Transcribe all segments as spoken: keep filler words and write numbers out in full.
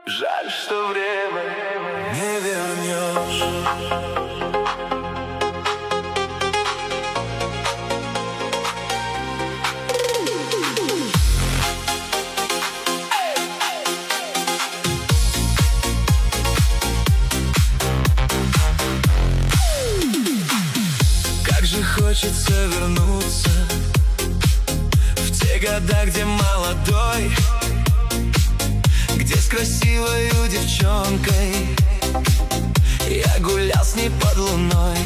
Жаль, что время не вернешь. Как же хочется вернуться в те года, где молодой, где с красивою девчонкой я гулял с ней под луной.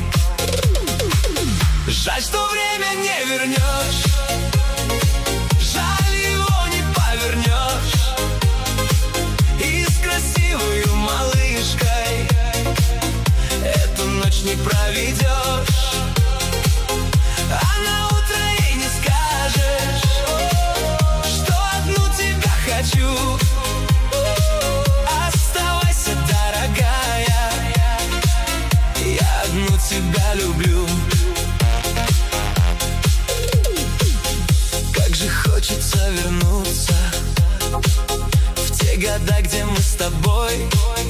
Жаль, что время не вернешь, жаль, его не повернешь. И с красивою малышкой эту ночь не проведешь. А на утро ей не скажешь, что одну тебя хочу. Оставайся, дорогая, я одну тебя люблю. Как же хочется вернуться в те года, где мы с тобой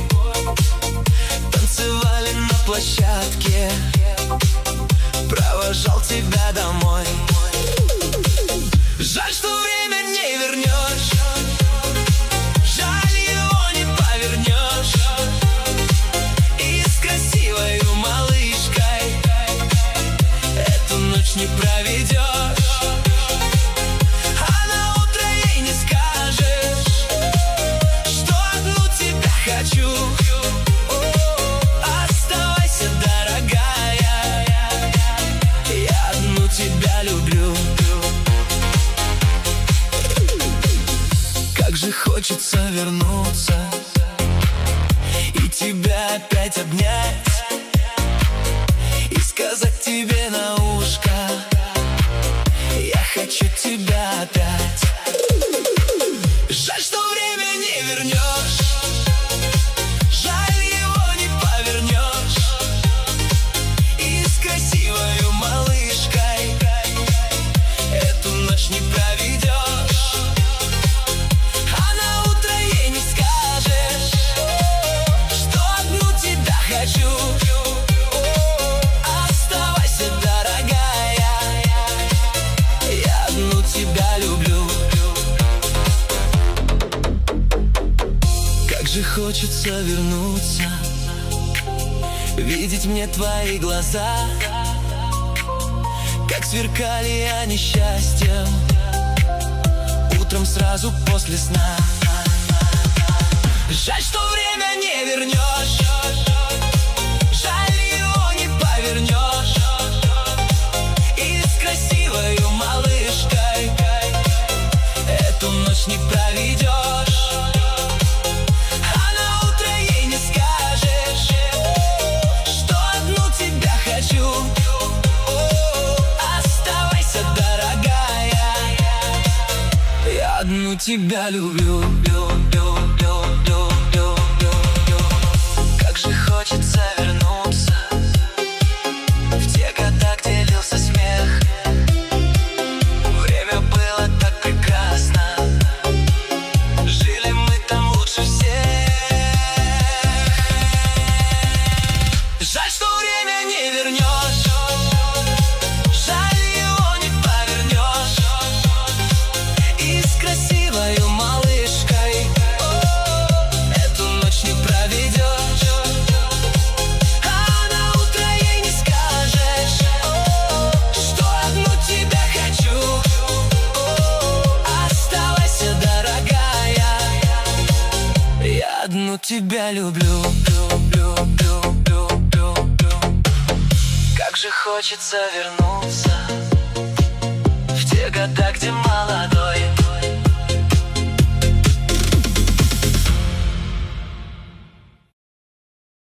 танцевали на площадке, провожал тебя домой. Жаль, что время не вернешь, жаль, его не повернешь. И с красивою малышкой эту ночь не проведешь. А на утро ей не скажешь, что одну тебя хочу. Оставайся, дорогая, я одну тебя люблю. Как же хочется вернуться и тебя опять обнять, и сказать тебе на ушко: я хочу тебя опять. Жаль, что время не вернешь, жаль, его не повернешь. И с красивою малышкой эту ночь не проведешь. А на утро ей не скажешь, что одну тебя хочу. Оставайся, дорогая, я одну тебя люблю. Как же хочется вернуться, видеть мне твои глаза, как сверкали они счастьем утром сразу после сна. Жаль, что время не вернешь, жаль, его не повернешь. И с красивою малышкой эту ночь не проведешь. А на утро ей не скажешь, что одну тебя хочу. Оставайся, дорогая, я одну тебя люблю. Как же хочется вернуться в те года, где лился смех. Время было так прекрасно, жили мы там лучше всех. Жаль, что время не вернешь, жаль, его не повернешь. И с красивою малышкой эту ночь не проведешь. А на утро ей не скажешь, что одну тебя хочу. Оставайся, дорогая, я одну тебя люблю. Как же хочется вернуться в те года, где мы